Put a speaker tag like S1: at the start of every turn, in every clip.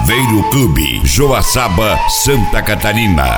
S1: Saveiro Clube, Joaçaba, Santa Catarina.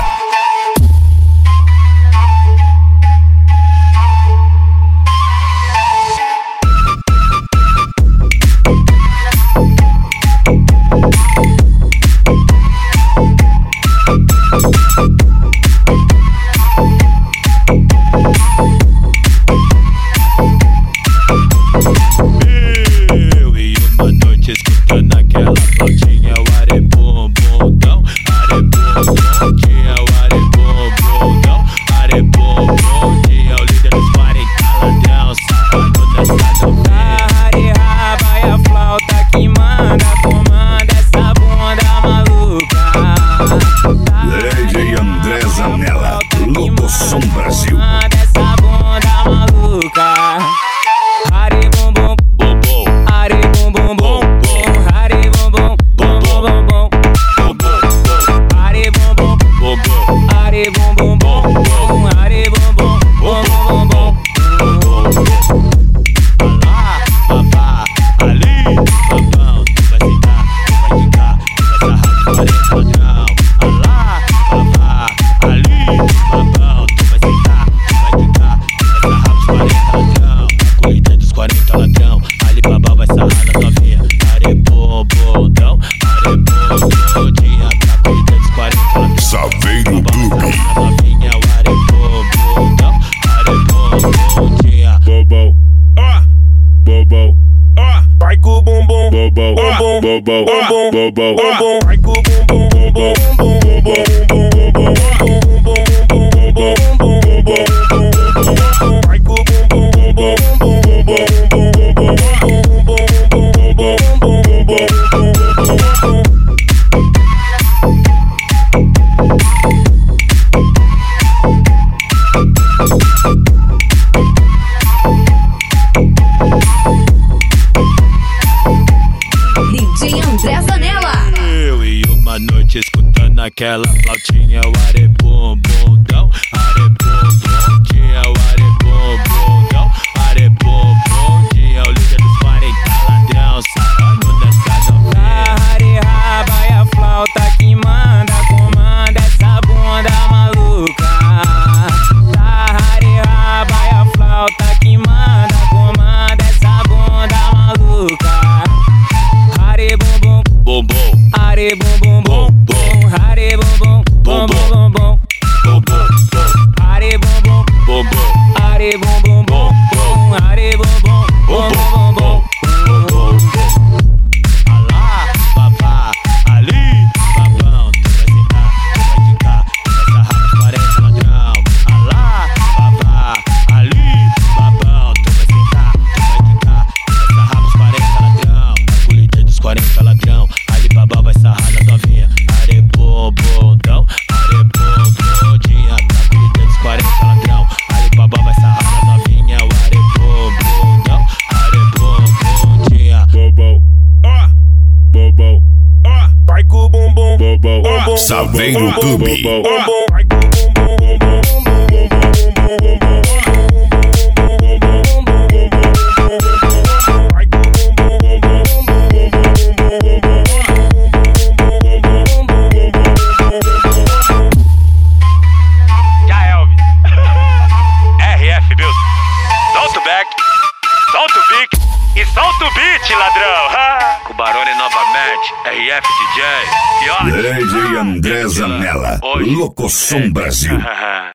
S2: Locoção Brasil.
S3: Dessa bunda maluca. Are bum bum bum bum. Are bum bum bum bum. Are bum bum bum bum bum. Are bum bum bum bum. Are bum bum bum bum. Are bum bum bum bum bum. Alá, babá, ali, babão. Tu vai sentar, tu vai quicar, tu vai sarrar 40 padrão. Alá, babá, ali, babão. Tu vai sentar, tu vai quicar, tu vai sarrar 40 ladrão. A corrida dos 40 ladrão. Ali, babá vai sarrar na novinha. Arebobodão, arebobodinha. A corrida dos 40 ladrão.
S1: Saveiro Clube.
S3: Novinha, arebobodão, arebobodinha.
S2: Bobão, bobão, vai com o bumbum, bobão, bobão, bobão, bobão, bobão, vai com o bumbum, bobão, bobão, bobão, vai com o bumbum, bobão,
S4: DJ André Zanella.
S3: Eu e uma noite escutando aquela flautinha. O arebum-bundão, arebum-bundinha. O arebum-bundão, arebum-bundinha. O líder dos 40 ladrão, sarrando nessa novinha. Are-raba e a flauta que manda, comanda essa bunda maluca. Are-raba e a flauta que manda, comanda essa bunda maluca. Are bum bum bum bum, are bum bum bum bum, are bum bum bum bum bum, are bum bum bum bum, are bum bum bum bum, are bum bum bum bum. Alá, babá, ali, babão. Tu vai sentar, tu vai quicar, tu vai sarrar 40 ladrão. Alá, babá, ali, babão. Tu vai sentar, tu vai quicar, tu vai sarrar 40 ladrão. A colheita dos 40 ladrão. Ali babá vai sarrar na novinha. Arebobodão, arebobodinha. A colheita dos 40 ladrão. Ali babá vai sarrar na novinha. O arebobodão, arebobodinha.
S2: bobão, bobão, vai com o bumbum, bobão, bobão,
S1: Saveiro Clube.
S2: vai com o bumbum, vai com o
S5: Já Elvis. RF Music. Solta o back, solta o beat e solta o beat, ladrão. Com Barone novamente, RF DJ.
S1: DJ André Zanella, Locoção Brasil.